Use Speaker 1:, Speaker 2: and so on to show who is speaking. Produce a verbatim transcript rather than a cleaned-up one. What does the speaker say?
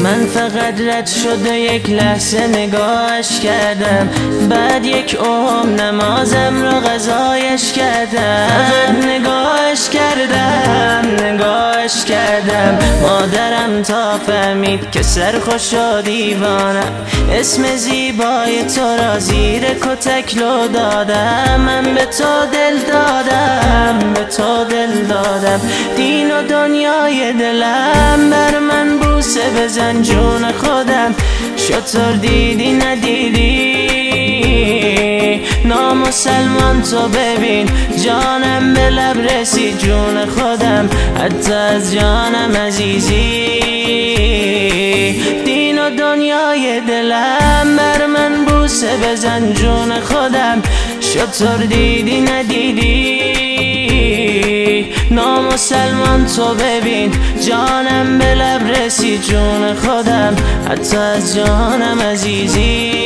Speaker 1: من فقط رد شده یک لحظه نگاهش کردم، بعد یک عمر نمازم را قضایش کردم. فقط نگاهش کردم نگاهش کردم مادرم تا فهمید که سرخوش و دیوانم. اسم زیبای تو را زیر کتک لو دادم. من به تو دل دادم به تو دل دادم. دین و دنیای دلم بر من بوسه بزن جون خودم. شطور دیدی ندیدی نامسلمان تو ببین جانم به لب رسید جون خودم. حتی از جانم عزیزی دین و دنیای دلم بر من بوسه بزن جون خودم. شطور دیدی ندیدی نامسلمان تو ببین جانم به لب رسید جون خودم. حتی از جانم عزیزی